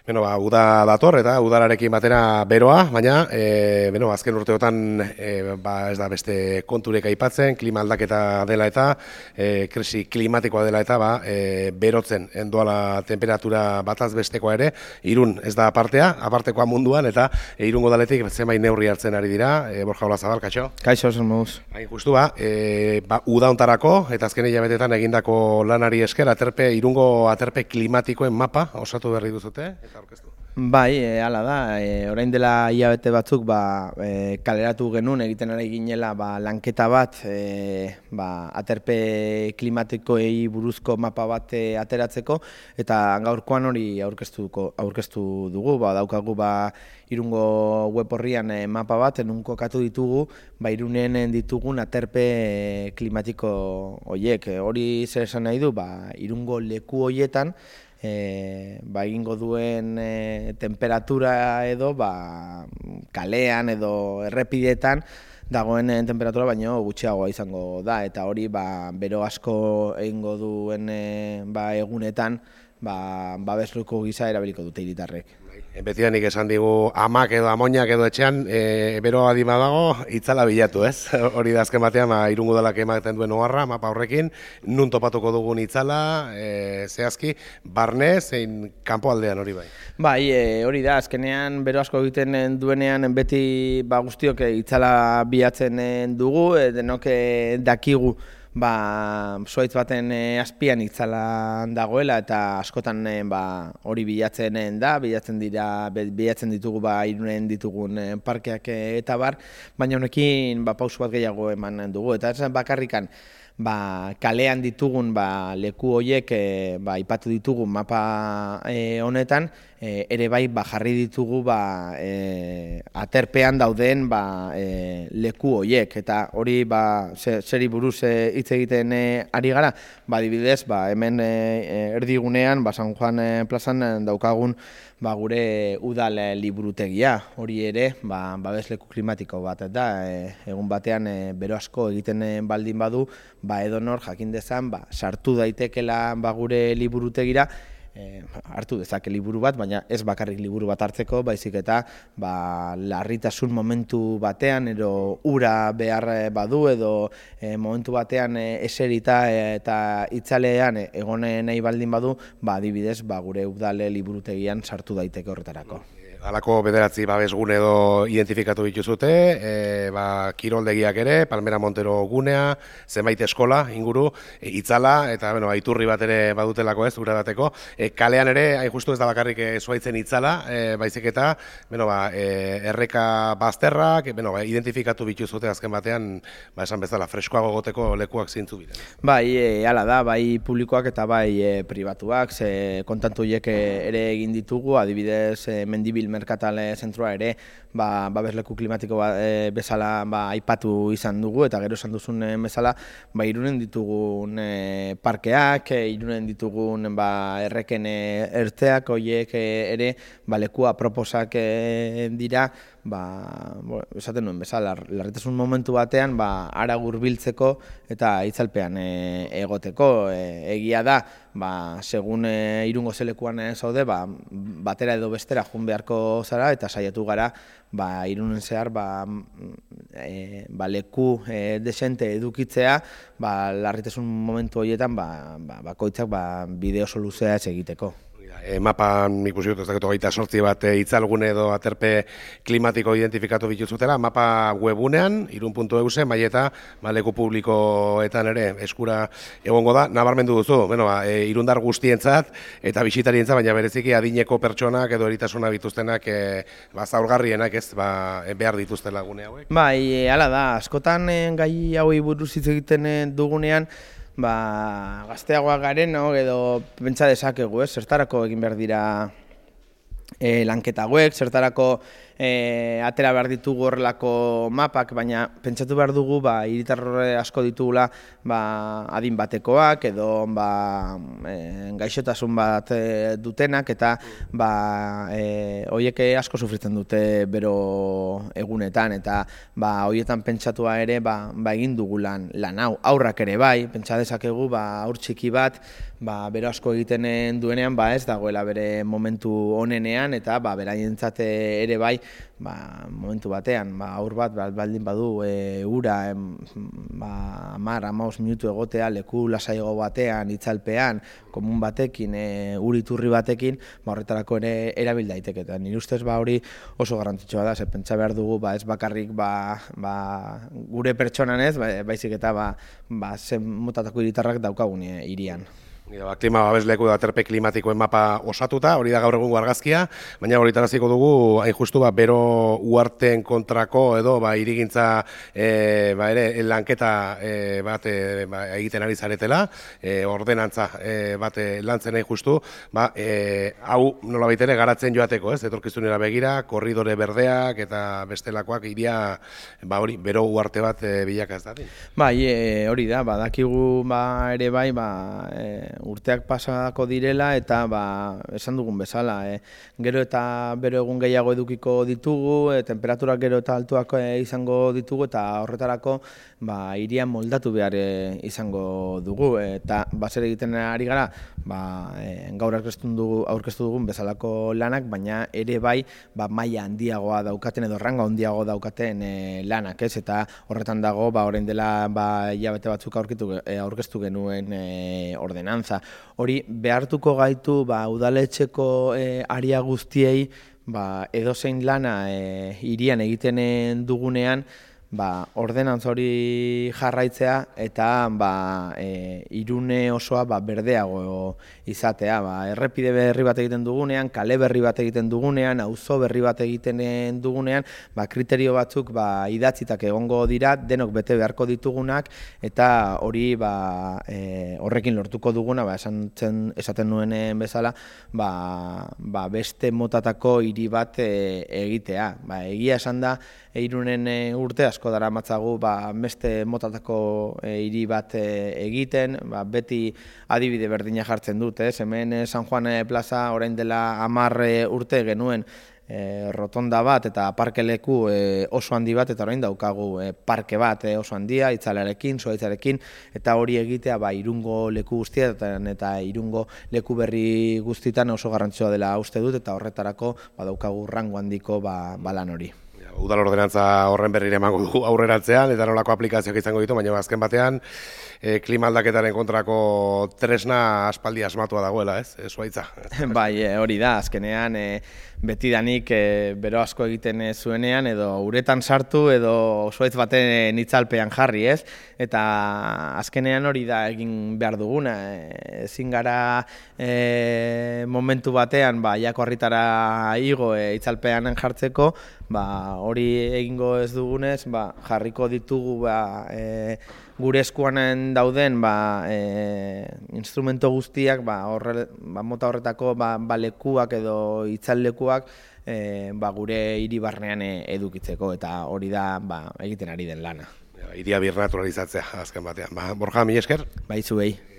Uda dator eta udararekin batera beroa, baina azken urteotan ez da beste konturek aipatzen, klima aldaketa dela eta krisi klimatikoa dela eta berotzen endoala temperatura bataz bestekoa ere, Irun ez da apartekoa munduan eta Irungo daletik zenbait neurri hartzen ari dira, Borja Olazabal, kaixo? Kaixo, zer moduz. Hain justu uda hontarako eta azken hilabetetan egindako lanari esker Irungo aterpe klimatikoen mapa osatu berri duzute? Bai, hala da, orain dela hilabete batzuk kaleratu genuen egiten ari ginela lanketa bat aterpe klimatikoei buruzko mapa bat ateratzeko eta gaurkoan hori aurkeztu dugu, daukagu Irungo web horrian mapa bat nun kokatu ditugu Irunen ditugun aterpe klimatiko horiek. Hori zer esan nahi du, Irungo leku horietan egingo duen temperatura edo kalean edo errepidetan dagoen temperatura baino gutxiagoa izango da eta hori bero asko egingo duen egunetan babesleku gisa erabiliko dute hiritarrek. Betidanik esan digu amak edo amoinak edo etxean beroa adima dago itzala bilatu, ez? Hori da azken batean Irungo udalak ematen duen oharra mapa horrekin, nun topatuko dugun itzala, zehazki, barne zein kanpoaldean hori bai? Bai, hori da, azkenean bero asko egiten duenean beti guztiok itzala bilatzen dugu, denok dakigu zuhaitz baten azpian itzala dagoela eta askotan hori bilatzen ditugu Irunen ditugun parkeak eta baina honekin pausu bat gehiago eman dugu eta ez bakarrikan kalean ditugun leku horiek aipatu ditugu mapa honetan ere jarri ditugu aterpean dauden leku horiek eta hori zeri buruz hitz egiten ari gara, adibidez hemen erdigunean San Juan plazan daukagun gure udal liburutegia, hori ere babesleku klimatiko bat da, egun batean bero asko egiten baldin badu edonor jakin dezan sartu daitekela gure liburutegira, hartu dezake liburu bat, baina ez bakarrik liburu bat hartzeko, baizik eta larritasun momentu batean edo ura behar badu edo momentu batean eserita eta itzalean egon nahi baldin badu, adibidez gure udale liburutegian sartu daiteke horretarako. Halako bederatzi babesgune edo identifikatu dituzute, kiroldegiak ere, Palmera Montero gunea, zenbait eskola inguru, itzala, eta iturri bat ere badutelako ez, ura dateko. Kalean ere, hain justu ez da bakarrik zuhaitzen itzala, baizik eta erreka bazterrak, identifikatu bituzute azken batean, esan bezala, freskoago goteko lekuak zintzu bide. Bai, hala da, bai publikoak eta bai pribatuak, kontantu hiek ere egin ditugu, adibidez Mendibil Merkatale zentroa ere babesleku klimatiko bezala aipatu izan dugu eta gero esan duzun bezala Irunen ditugun parkeak, Irunen ditugun erreken ertzeak horiek ere lekua proposak dira esaten nuen bezala, larritasun momentu batean ara hurbiltzeko eta itzalpean egoteko. Egia da, segun Irungo zelekuan zaude, batera edo bestera joan beharko zara eta saiatu gara Irunen zehar leku desente edukitzea larritasun momentu horietan bakoitzak bide oso luzea ez egiteko. Mapan ikusi dut, ez dakit 28 bat itzalgune edo aterpe klimatiko identifikatu bituzutela, mapa webunean, irun.eus, maileta leku publikoetan ere eskura egongo da, nabarmendu duzu, irundar guztientzat eta bisitarientzat, baina bereziki adineko pertsonak edo eritasuna bituztenak zaurgarrienak ez behar dituztela gune hauek. Bai, hala da, askotan gai hauei buruz hitz egiten dugunean, gazteagoak garen, edo pentsa dezakegu, zertarako egin behar dira lanketa hauek, zertarako atera behar ditugu horrelako mapak, baina pentsatu behar dugu hiritar asko ditugula adin batekoak edo gaixotasun bat dutenak eta horiek asko sufritzen dute bero egunetan eta horietan pentsatua ere egin dugu lan hau. Aurrak ere pentsa dezakegu aur txiki bat bero asko egiten duenean ez dagoela bere momentu onenean gunean, eta beraientzat ere bai, momentu batean, aur bat baldin badu ura 10-15 minutu egotea leku lasaiago batean, itzalpean, komun batekin, uriturri batekin, horretarako ere erabil daiteke. Eta nire ustez hori oso garrantzitsua da, pentsa behar dugu ez bakarrik gure pertsonan ez, baizik eta zen motatako hiritarrak daukagun hirian. Klima babesleku da aterpe klimatikoen mapa osatuta, hori da gaur egungo argazkia, baina horretaraziko dugu, hain justu, bero uharteen kontrako edo hirigintza ere lanketa bat egiten ari zaretela, ordenantza bat lantzen hain justu, hau nolabait ere garatzen joateko, ez, etorkizunera begira, korridore berdeak eta bestelakoak iria bero uharte bat bilaka ez da. Hori da, dakigu ere bai, urteak pasako direla eta esan dugun bezala. Gero eta bero egun gehiago edukiko ditugu, temperaturak gero eta altuak izango ditugu eta horretarako hirian moldatu behar izango dugu. Eta zer egiten ari gara, gaur aurkeztu dugun bezalako lanak, baina ere bai maila handiagoa daukaten edo rango handiago daukaten lanak, ez? Eta horretan dago, orain dela hilabete batzuk aurkeztu genuen ordenantza. Hori behartuko gaitu udaletxeko aria guztiei edozein lana hirian egiten dugunean ordenantza hori jarraitzea eta Irune osoa berdeago izatea. Errepide berri bat egiten dugunean, kale berri bat egiten dugunean, auzo berri bat egiten dugunean, kriterio batzuk idatzitak egongo dira, denok bete beharko ditugunak, eta hori horrekin lortuko duguna, esaten nuenen bezala, beste motatako hiri bat egitea. Egia esan da, Irunen urte asko dara matzagu beste motatako hiri bat egiten, beti adibide berdina jartzen dut, hemen San Juan plaza orain dela 10 urte genuen rotonda bat eta parkeleku oso handi bat, eta orain daukagu parke bat oso handia, itzalarekin, zuaitzarekin, eta hori egitea Irungo leku guztietan eta Irungo leku berri guztietan oso garrantzitsua dela uste dut, eta horretarako daukagu rango handiko lan hori. Udal ordenantza horren berrire emango dugu aurreratzean, eta nolako aplikazioak izango ditu, baina azken batean klima aldaketaren kontrako tresna aspaldi asmatua dagoela, ez? Zuaitza. Hori da, azkenean betidanik bero asko egiten zuenean, edo uretan sartu, edo zuaitz baten itzalpean jarri, ez? Eta azkenean hori da egin behar duguna. Ezin gara momentu batean, jako harritara igo itzalpean jartzeko, hori egingo ez dugunez, jarriko ditugu gure eskuanen dauden instrumento guztiak, mota horretako lekuak edo itzallekuak gure hiri barnean edukitzeko, eta hori da egiten ari den lana. Hiria birnaturalizatzea azken batean. Borja, mila esker? Zuei.